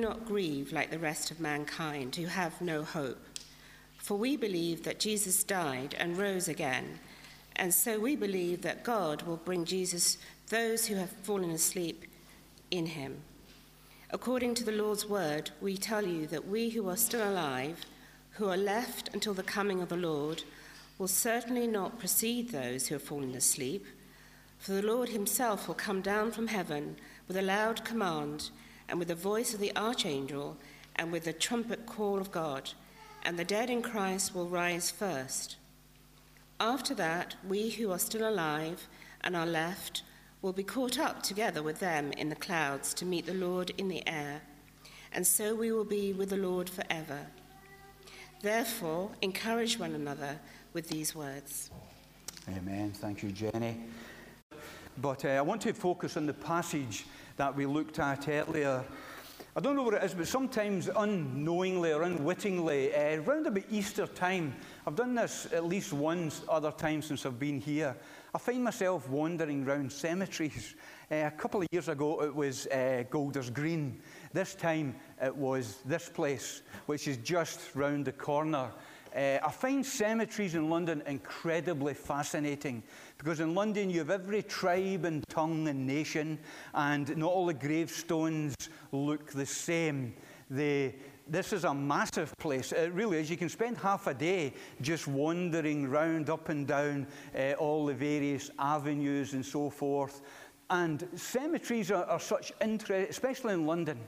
not grieve like the rest of mankind who have no hope. For we believe that Jesus died and rose again, and so we believe that God will bring Jesus those who have fallen asleep in him. According to the Lord's word, we tell you that we who are still alive, who are left until the coming of the Lord, will certainly not precede those who have fallen asleep. For the Lord himself will come down from heaven with a loud command, and with the voice of the archangel, and with the trumpet call of God, and the dead in Christ will rise first. After that, we who are still alive and are left will be caught up together with them in the clouds to meet the Lord in the air, and so we will be with the Lord forever. Therefore, encourage one another with these words. Amen. Thank you, Jenny. But I want to focus on the passage that we looked at earlier. I don't know what it is, but sometimes unknowingly or unwittingly, around about Easter time, I've done this at least once, other times since I've been here, I find myself wandering around cemeteries. A couple of years ago it was Golders Green. This time it was this place, which is just round the corner. I find cemeteries in London incredibly fascinating, because in London you have every tribe and tongue and nation, and not all the gravestones look the same. This is a massive place. It really is. You can spend half a day just wandering round, up and down all the various avenues and so forth. And cemeteries are such interest, especially in London.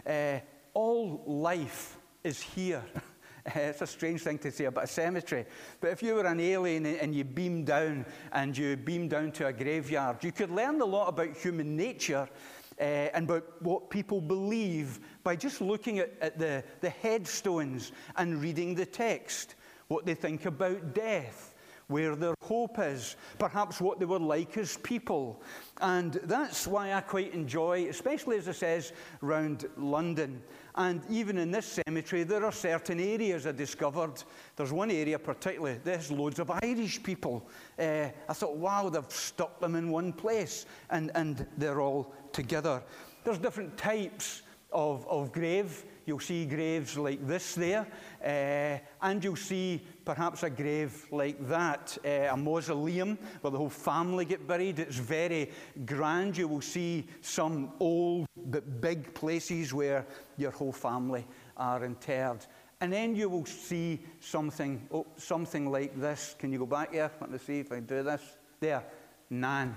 All life is here. It's a strange thing to say about a cemetery. But if you were an alien and you beamed down to a graveyard, you could learn a lot about human nature and about what people believe by just looking at the headstones and reading the text, what they think about death, where their hope is, perhaps what they were like as people. And that's why I quite enjoy, especially as it says, around London. And even in this cemetery, there are certain areas I discovered. There's one area particularly, there's loads of Irish people. I thought, wow, they've stuck them in one place, and they're all together. There's different types of grave. You'll see graves like this there, and you'll see perhaps a grave like that, a mausoleum where the whole family get buried. It's very grand. You will see some old but big places where your whole family are interred. And then you will see something like this. Can you go back here? Let me see if I do this. There, Nan.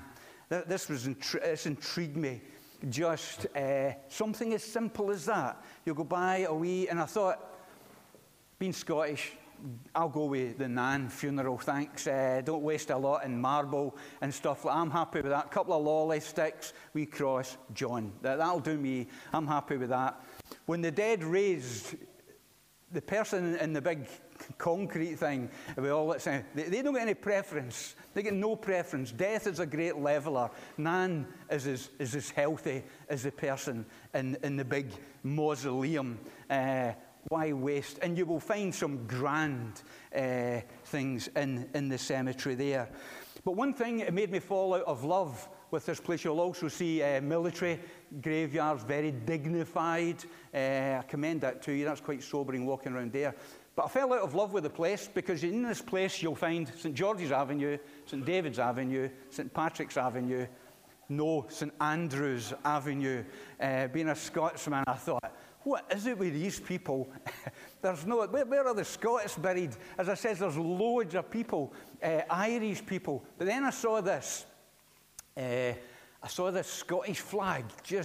This intrigued me. Just something as simple as that. You go by a wee, and I thought, being Scottish, I'll go with the Nan funeral, thanks. Don't waste a lot in marble and stuff. I'm happy with that. A couple of lolly sticks, wee cross, John. That'll do me. I'm happy with that. When the dead raised, the person in the big concrete thing, with all that sound, they don't get any preference. They get no preference. Death is a great leveler. Nan is as healthy as the person in the big mausoleum. Why waste? And you will find some grand things in the cemetery there. But one thing, it made me fall out of love with this place. You'll also see military graveyards, very dignified. I commend that to you. That's quite sobering walking around there. But I fell out of love with the place, because in this place you'll find St George's Avenue, St David's Avenue, St Patrick's Avenue, no, St Andrew's Avenue. Being a Scotsman, I thought, what is it with these people? There's no, where are the Scots buried? As I said, there's loads of people, Irish people. But then I saw this. I saw this Scottish flag,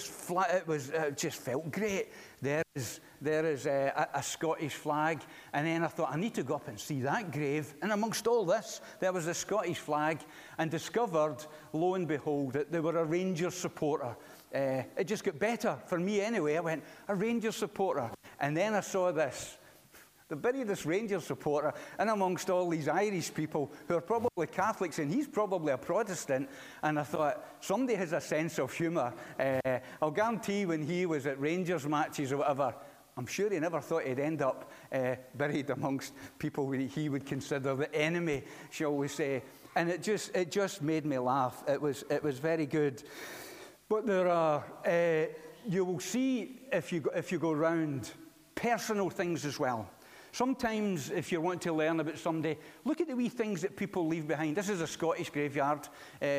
it just felt great. There is a Scottish flag, and then I thought, I need to go up and see that grave. And amongst all this, there was a Scottish flag, and discovered, lo and behold, that they were a Rangers supporter. It just got better, for me anyway. I went, a Rangers supporter. And then I saw this. They buried this Rangers supporter in amongst all these Irish people who are probably Catholics, and he's probably a Protestant. And I thought, somebody has a sense of humour. I'll guarantee when he was at Rangers matches or whatever, I'm sure he never thought he'd end up buried amongst people he would consider the enemy, shall we say. And it just made me laugh. It was very good. But there are you will see if you go round personal things as well. Sometimes, if you want to learn about somebody, look at the wee things that people leave behind. This is a Scottish graveyard,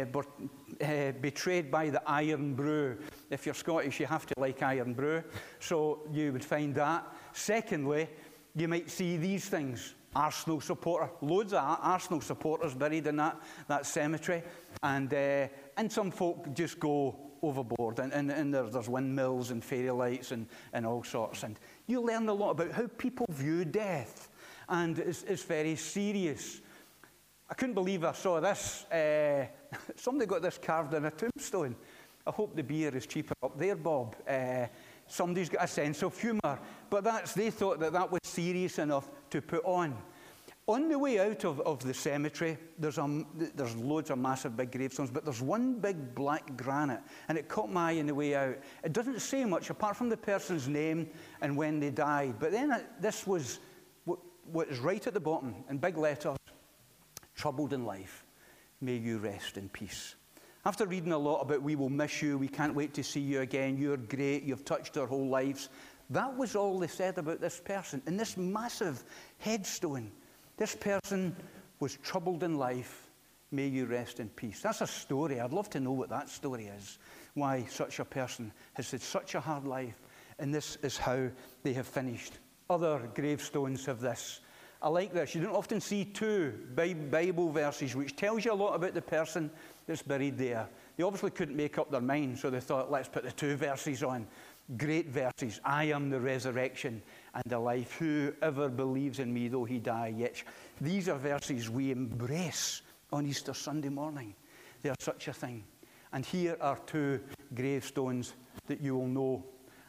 betrayed by the Iron Brew. If you're Scottish, you have to like Iron Brew, so you would find that. Secondly, you might see these things. Arsenal supporter, loads of Arsenal supporters buried in that cemetery, and some folk just go overboard, and there's windmills and fairy lights and all sorts, and you learn a lot about how people view death, and it's very serious. I couldn't believe I saw this. Somebody got this carved in a tombstone. I hope the beer is cheaper up there, Bob. Somebody's got a sense of humour, but they thought that was serious enough to put on. On the way out of the cemetery, there's loads of massive big gravestones, but there's one big black granite, and it caught my eye on the way out. It doesn't say much apart from the person's name and when they died, but then this was what is right at the bottom in big letters: troubled in life, may you rest in peace. After reading a lot about we will miss you, we can't wait to see you again, you're great, you've touched our whole lives, that was all they said about this person. In this massive headstone, this person was troubled in life, may you rest in peace. That's a story. I'd love to know what that story is, why such a person has had such a hard life, and this is how they have finished. Other gravestones have this. I like this. You don't often see two Bible verses which tells you a lot about the person that's buried there. They obviously couldn't make up their mind, so they thought, let's put the two verses on. Great verses. I am the resurrection and the life. Whoever believes in me, though he die, yet. These are verses we embrace on Easter Sunday morning. They are such a thing. And here are two gravestones that you will know.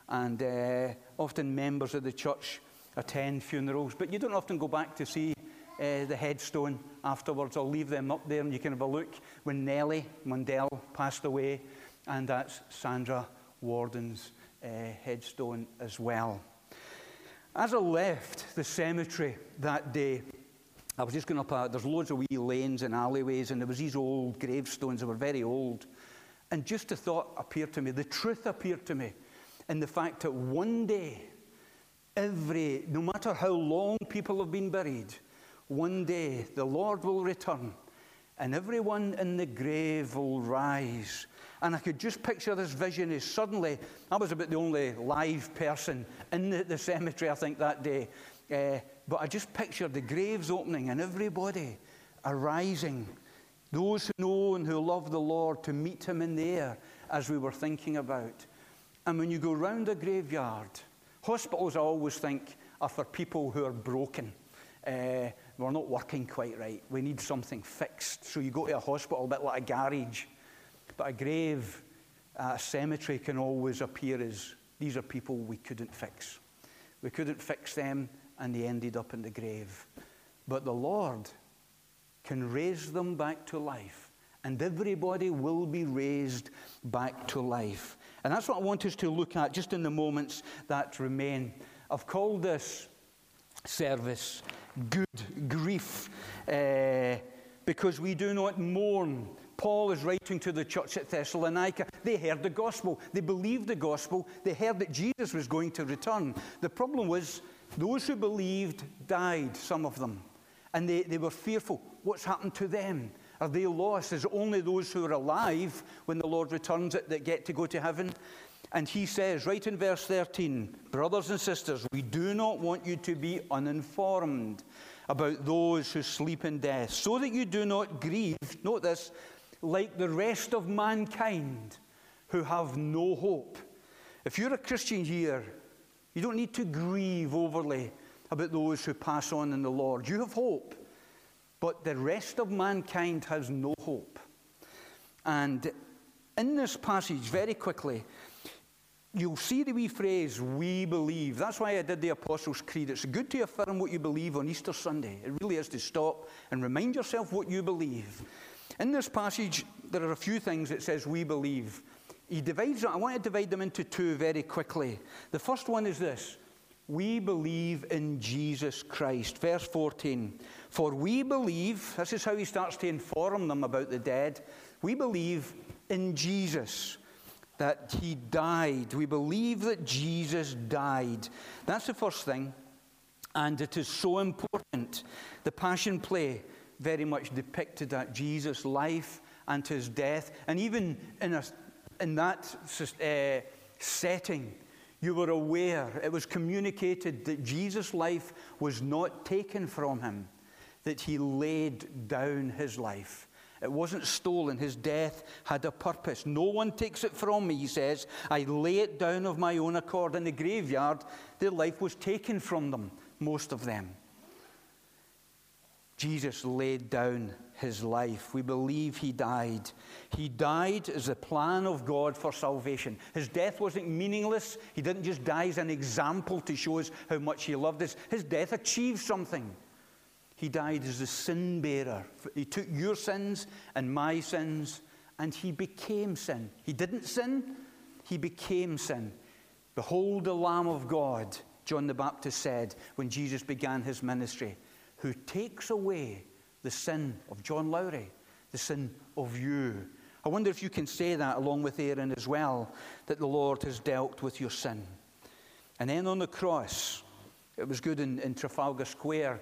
And often members of the church attend funerals, but you don't often go back to see the headstone afterwards. I'll leave them up there and you can have a look. When Nellie Mundell passed away, and that's Sandra Warden's headstone as well. As I left the cemetery that day, I was just going up, there's loads of wee lanes and alleyways, and there was these old gravestones that were very old. And just a thought appeared to me, the truth appeared to me, in the fact that one day, no matter how long people have been buried, one day the Lord will return, and everyone in the grave will rise. And I could just picture this vision as suddenly, I was about the only live person in the cemetery, I think, that day. But I just pictured the graves opening and everybody arising. Those who know and who love the Lord, to meet him in the air, as we were thinking about. And when you go round a graveyard, hospitals, I always think, are for people who are broken. We're not working quite right. We need something fixed. So you go to a hospital, a bit like a garage. But a grave, a cemetery can always appear as, these are people we couldn't fix. We couldn't fix them, and they ended up in the grave. But the Lord can raise them back to life. And everybody will be raised back to life. And that's what I want us to look at just in the moments that remain. I've called this service Good Grief, because we do not mourn. Paul is writing to the church at Thessalonica. They heard the gospel. They believed the gospel. They heard that Jesus was going to return. The problem was those who believed died, some of them. And they were fearful. What's happened to them? Are they lost? Is it only those who are alive when the Lord returns that get to go to heaven? And he says, right in verse 13, brothers and sisters, we do not want you to be uninformed about those who sleep in death, so that you do not grieve, note this, like the rest of mankind who have no hope. If you're a Christian here, you don't need to grieve overly about those who pass on in the Lord. You have hope, but the rest of mankind has no hope. And in this passage, very quickly, you'll see the wee phrase, we believe. That's why I did the Apostles' Creed. It's good to affirm what you believe on Easter Sunday. It really is to stop and remind yourself what you believe. In this passage, there are a few things it says we believe. He divides it. I want to divide them into two very quickly. The first one is this. We believe in Jesus Christ. Verse 14. For we believe, this is how he starts to inform them about the dead. We believe in Jesus. that he died. We believe that Jesus died. That's the first thing. And it is so important. The Passion Play very much depicted that Jesus' life and his death. And even in that setting, you were aware, it was communicated that Jesus' life was not taken from him, that he laid down his life. It wasn't stolen. His death had a purpose. No one takes it from me, he says. I lay it down of my own accord. In the graveyard, their life was taken from them, most of them. Jesus laid down his life. We believe he died. He died as a plan of God for salvation. His death wasn't meaningless. He didn't just die as an example to show us how much he loved us. His death achieved something. He died as a sin bearer. He took your sins and my sins, and he became sin. He didn't sin, he became sin. Behold the Lamb of God, John the Baptist said when Jesus began his ministry, who takes away the sin of John Lowry, the sin of you. I wonder if you can say that along with Aaron as well, that the Lord has dealt with your sin. And then on the cross, it was good in Trafalgar Square.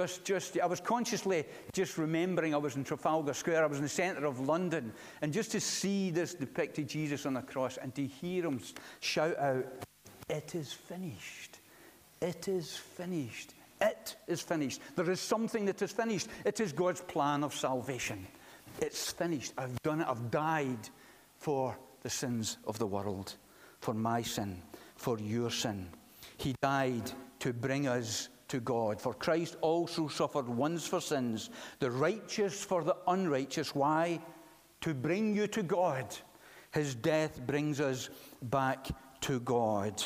I was consciously just remembering I was in Trafalgar Square. I was in the centre of London. And just to see this depicted Jesus on the cross and to hear him shout out, it is finished. It is finished. It is finished. There is something that is finished. It is God's plan of salvation. It's finished. I've done it. I've died for the sins of the world, for my sin, for your sin. He died to bring us to God. For Christ also suffered once for sins, the righteous for the unrighteous. Why? To bring you to God. His death brings us back to God.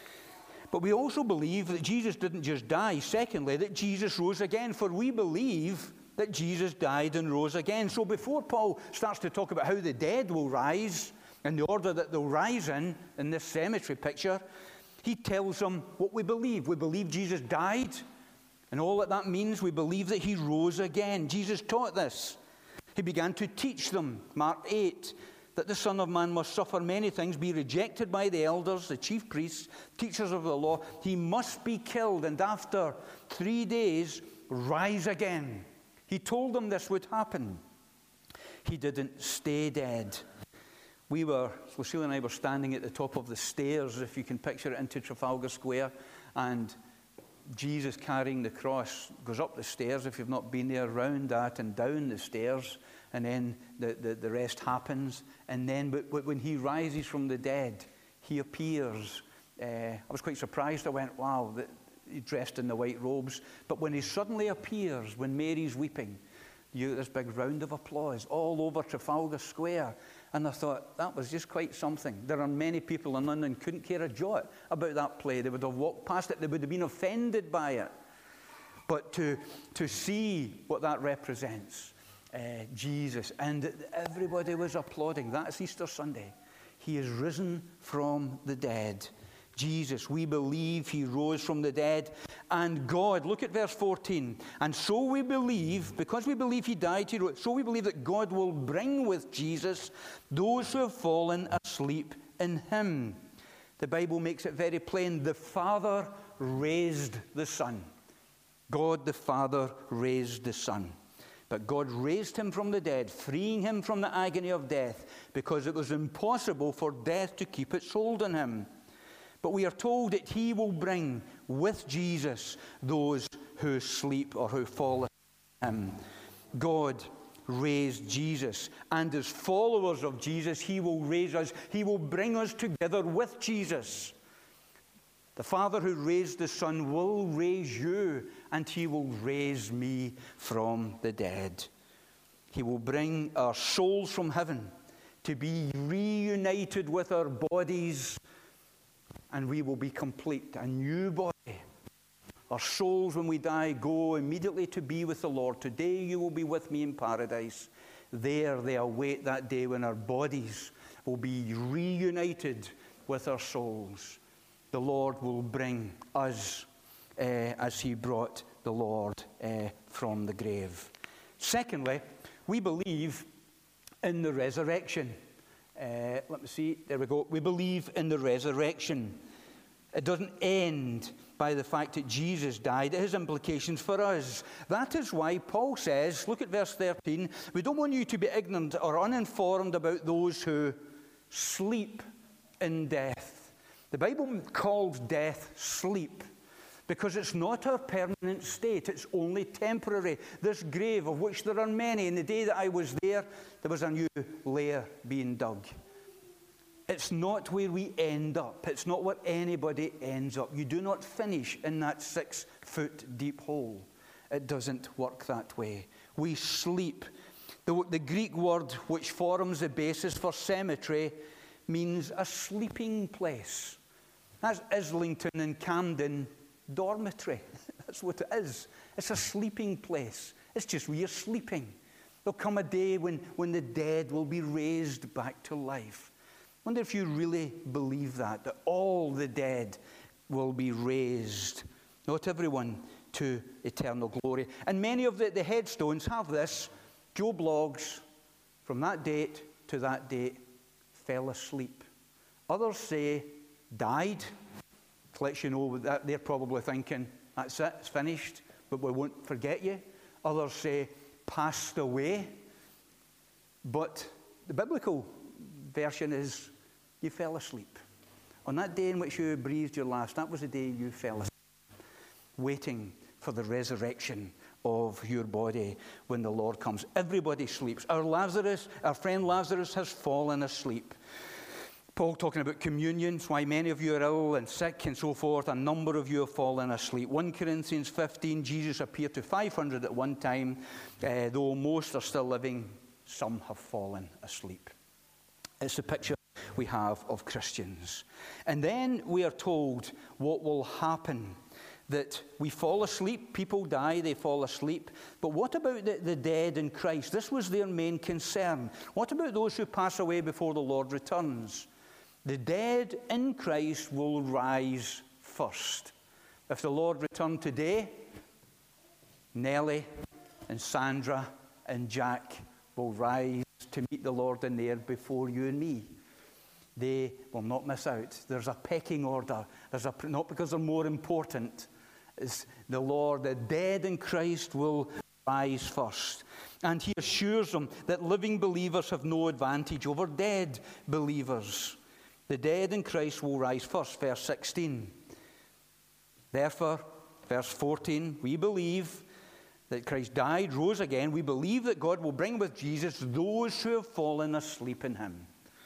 But we also believe that Jesus didn't just die. Secondly, that Jesus rose again. For we believe that Jesus died and rose again. So before Paul starts to talk about how the dead will rise, in the order that they'll rise in this cemetery picture, he tells them what we believe. We believe Jesus died, and all that means, we believe that he rose again. Jesus taught this. He began to teach them, Mark 8, that the Son of Man must suffer many things, be rejected by the elders, the chief priests, teachers of the law. He must be killed, and after 3 days, rise again. He told them this would happen. He didn't stay dead. Lucille and I were standing at the top of the stairs, if you can picture it, into Trafalgar Square, and Jesus carrying the cross goes up the stairs, if you've not been there, round that and down the stairs, and then the rest happens. And then but when he rises from the dead, he appears. I was quite surprised. I went, wow, he's dressed in the white robes. But when he suddenly appears, when Mary's weeping, you get this big round of applause all over Trafalgar Square. And I thought, that was just quite something. There are many people in London who couldn't care a jot about that play. They would have walked past it. They would have been offended by it. But to see what that represents, Jesus, and everybody was applauding. That's Easter Sunday. He is risen from the dead. Jesus, we believe he rose from the dead. And God, look at verse 14. And so we believe, because we believe he died, he rose, so we believe that God will bring with Jesus those who have fallen asleep in him. The Bible makes it very plain. The Father raised the Son. God the Father raised the Son. But God raised him from the dead, freeing him from the agony of death, because it was impossible for death to keep its hold on him. But we are told that he will bring with Jesus those who sleep or who fall asleep in him. God raised Jesus, and as followers of Jesus, he will raise us. He will bring us together with Jesus. The Father who raised the Son will raise you, and he will raise me from the dead. He will bring our souls from heaven to be reunited with our bodies, and we will be complete, a new body. Our souls, when we die, go immediately to be with the Lord. Today you will be with me in paradise. There they await that day when our bodies will be reunited with our souls. The Lord will bring us as he brought the Lord from the grave. Secondly, we believe in the resurrection. let me see, there we go. We believe in the resurrection. It doesn't end by the fact that Jesus died. It has implications for us. That is why Paul says, look at verse 13, we don't want you to be ignorant or uninformed about those who sleep in death. The Bible calls death sleep because it's not our permanent state. It's only temporary. This grave, of which there are many, in the day that I was there was a new layer being dug. It's not where we end up. It's not where anybody ends up. You do not finish in that 6-foot deep hole. It doesn't work that way. We sleep. The Greek word which forms the basis for cemetery means a sleeping place. That's Islington and Camden dormitory. That's what it is. It's a sleeping place. It's just where you're sleeping. There'll come a day when the dead will be raised back to life. I wonder if you really believe that all the dead will be raised, not everyone, to eternal glory. And many of the headstones have this: Joe Bloggs, from that date to that date, fell asleep. Others say, died. To let you know that they're probably thinking, that's it, it's finished, but we won't forget you. Others say, passed away. But the biblical version is, you fell asleep. On that day in which you breathed your last, that was the day you fell asleep, waiting for the resurrection of your body when the Lord comes. Everybody sleeps. Our friend Lazarus has fallen asleep. Paul talking about communion, why many of you are ill and sick and so forth. A number of you have fallen asleep. 1 Corinthians 15, Jesus appeared to 500 at one time. Though most are still living, some have fallen asleep. It's the picture we have of Christians. And then we are told what will happen. That we fall asleep, people die, they fall asleep. But what about the dead in Christ? This was their main concern. What about those who pass away before the Lord returns? The dead in Christ will rise first. If the Lord returned today, Nellie and Sandra and Jack will rise to meet the Lord in the air before you and me. They will not miss out. There's a pecking order. Not because they're more important. It's the Lord, the dead in Christ will rise first. And he assures them that living believers have no advantage over dead believers. The dead in Christ will rise first, verse 16. Therefore, verse 14, we believe that Christ died, rose again. We believe that God will bring with Jesus those who have fallen asleep in him.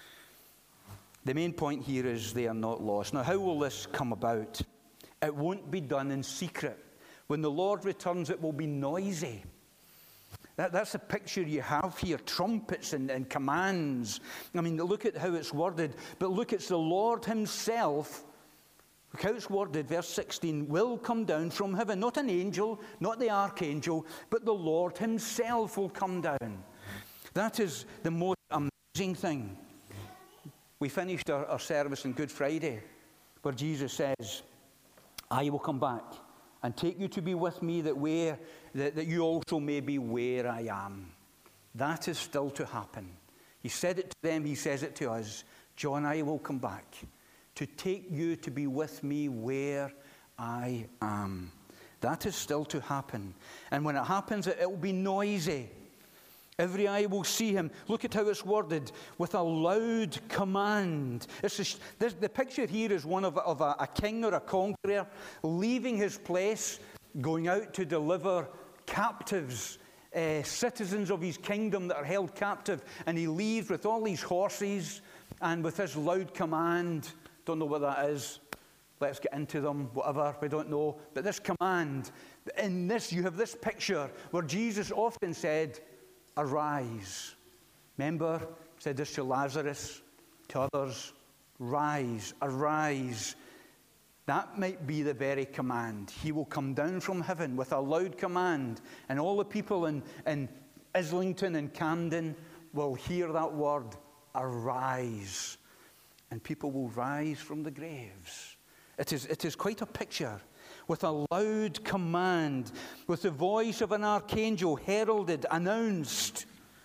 The main point here is they are not lost. Now, how will this come about? It won't be done in secret. When the Lord returns, it will be noisy. That's the picture you have here, trumpets and commands. I mean, look at how it's worded. But look, it's the Lord himself. Look how it's worded, verse 16, will come down from heaven. Not an angel, not the archangel, but the Lord himself will come down. That is the most amazing thing. We finished our service on Good Friday, where Jesus says, I will come back and take you to be with me, that you also may be where I am. That is still to happen. He said it to them, he says it to us. John, I will come back to take you to be with me where I am. That is still to happen. And when it happens, it will be noisy. Every eye will see him. Look at how it's worded, with a loud command. The picture here is one of a king or a conqueror leaving his place, going out to deliver captives, citizens of his kingdom that are held captive. And he leaves with all these horses and with his loud command. Don't know what that is. Let's get into them, whatever, we don't know. But this command, in this, you have this picture where Jesus often said, arise. Remember, he said this to Lazarus, to others, rise, arise. That might be the very command. He will come down from heaven with a loud command, and all the people in Islington and Camden will hear that word, arise. And people will rise from the graves. It is quite a picture. With a loud command, with the voice of an archangel heralded, announced,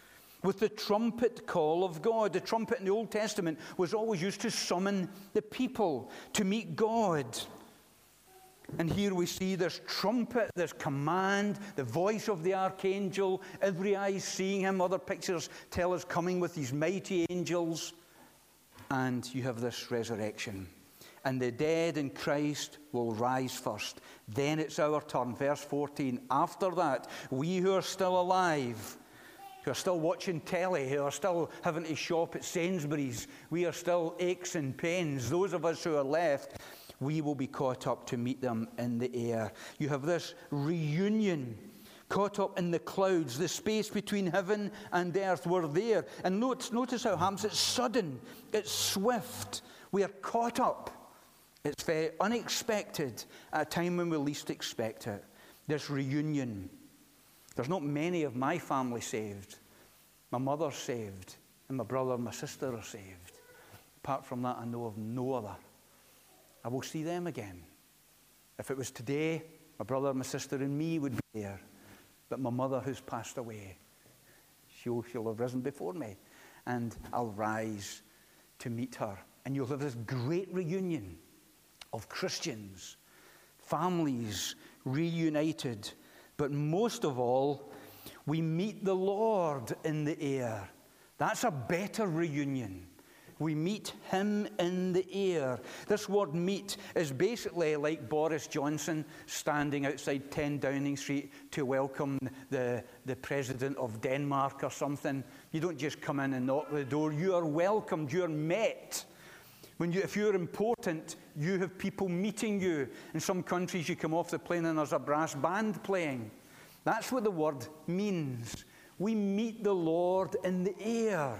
with the trumpet call of God. The trumpet in the Old Testament was always used to summon the people to meet God. And here we see this trumpet, this command, the voice of the archangel, every eye seeing him. Other pictures tell us coming with these mighty angels. And you have this resurrection. And the dead in Christ will rise first. Then it's our turn. Verse 14. After that, we who are still alive, who are still watching telly, who are still having to shop at Sainsbury's, we are still aches and pains. Those of us who are left, we will be caught up to meet them in the air. You have this reunion, caught up in the clouds, the space between heaven and earth. We're there. And notice how it happens. It's sudden. It's swift. We are caught up. It's very unexpected at a time when we least expect it. This reunion. There's not many of my family saved. My mother's saved, and my brother and my sister are saved. Apart from that, I know of no other. I will see them again. If it was today, my brother, my sister, and me would be there. But my mother, who's passed away, she'll have risen before me. And I'll rise to meet her. And you'll have this great reunion of Christians, families reunited. But most of all, we meet the Lord in the air. That's a better reunion. We meet him in the air. This word meet is basically like Boris Johnson standing outside 10 Downing Street to welcome the president of Denmark or something. You don't just come in and knock the door. You are welcomed. You are met. If you're important, you have people meeting you. In some countries, you come off the plane and there's a brass band playing. That's what the word means. We meet the Lord in the air.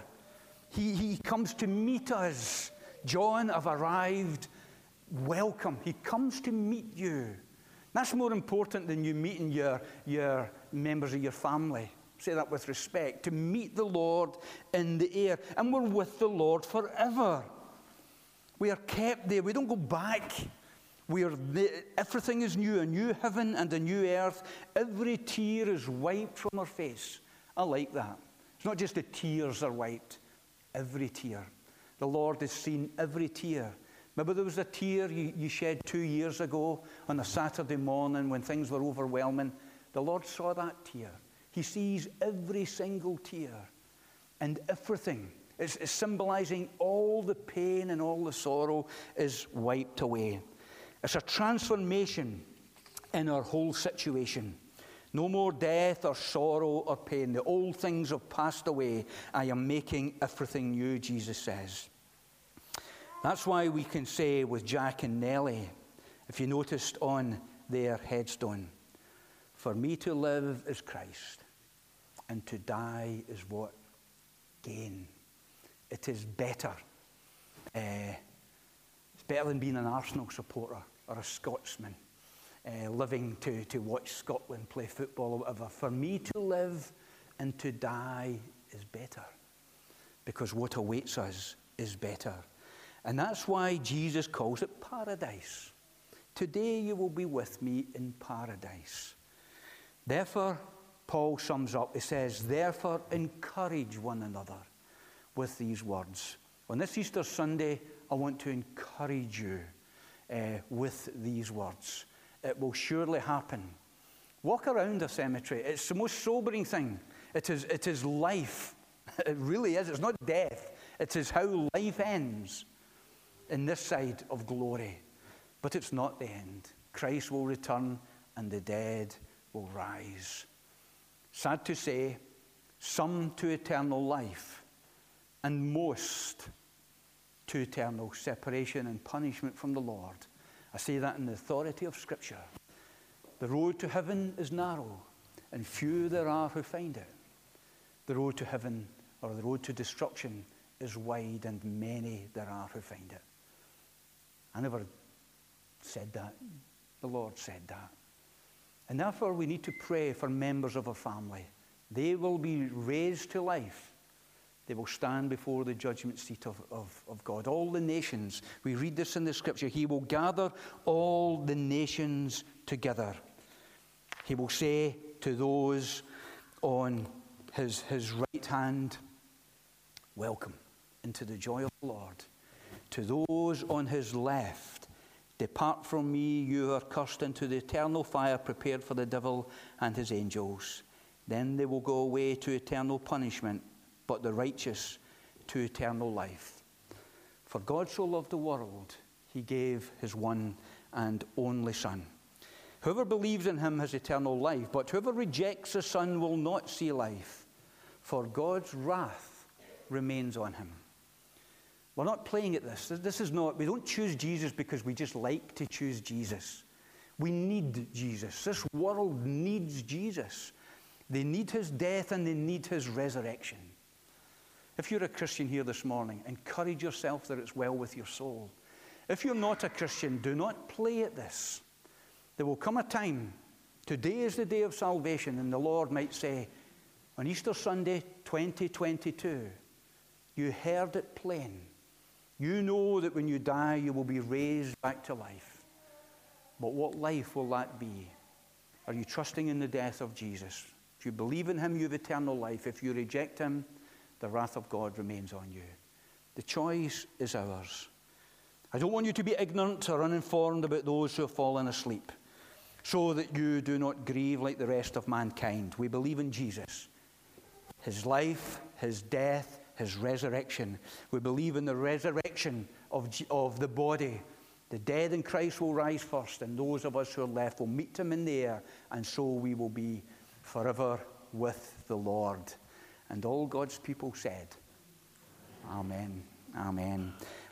He comes to meet us. John, I've arrived. Welcome. He comes to meet you. That's more important than you meeting your members of your family. Say that with respect. To meet the Lord in the air. And we're with the Lord forever. We are kept there. We don't go back. Everything is new. A new heaven and a new earth. Every tear is wiped from our face. I like that. It's not just the tears are wiped. Every tear. The Lord has seen every tear. Maybe there was a tear you shed 2 years ago on a Saturday morning when things were overwhelming. The Lord saw that tear. He sees every single tear. And everything is symbolizing all the pain and all the sorrow is wiped away. It's a transformation in our whole situation. No more death or sorrow or pain. The old things have passed away. I am making everything new, Jesus says. That's why we can say with Jack and Nellie, if you noticed on their headstone, for me to live is Christ, and to die is what? Gain. It is better. It's better than being an Arsenal supporter or a Scotsman. Living to watch Scotland play football or whatever. For me to live and to die is better. Because what awaits us is better. And that's why Jesus calls it paradise. Today you will be with me in paradise. Therefore, Paul sums up. He says, therefore encourage one another with these words. On this Easter Sunday, I want to encourage you with these words. It will surely happen. Walk around a cemetery. It's the most sobering thing. It is life. It really is. It's not death. It is how life ends in this side of glory. But it's not the end. Christ will return and the dead will rise. Sad to say, some to eternal life and most to eternal separation and punishment from the Lord. I say that in the authority of Scripture. The road to heaven is narrow, and few there are who find it. The road to heaven, or the road to destruction, is wide, and many there are who find it. I never said that. The Lord said that. And therefore we need to pray for members of our family. They will be raised to life. They will stand before the judgment seat of God. All the nations, we read this in the Scripture, he will gather all the nations together. He will say to those on his right hand, welcome into the joy of the Lord. To those on his left, depart from me, you are cursed, into the eternal fire prepared for the devil and his angels. Then they will go away to eternal punishment, but the righteous to eternal life. For God so loved the world, he gave his one and only Son. Whoever believes in him has eternal life, but whoever rejects the Son will not see life, for God's wrath remains on him. We're not playing at this. This is not, we don't choose Jesus because we just like to choose Jesus. We need Jesus. This world needs Jesus. They need his death and they need his resurrection. If you're a Christian here this morning, encourage yourself that it's well with your soul. If you're not a Christian, do not play at this. There will come a time, today is the day of salvation, and the Lord might say, on Easter Sunday 2022, you heard it plain. You know that when you die, you will be raised back to life. But what life will that be? Are you trusting in the death of Jesus? If you believe in him, you have eternal life. If you reject him, the wrath of God remains on you. The choice is ours. I don't want you to be ignorant or uninformed about those who have fallen asleep, so that you do not grieve like the rest of mankind. We believe in Jesus, his life, his death, his resurrection. We believe in the resurrection of the body. The dead in Christ will rise first, and those of us who are left will meet him in the air, and so we will be forever with the Lord. And all God's people said, Amen, amen.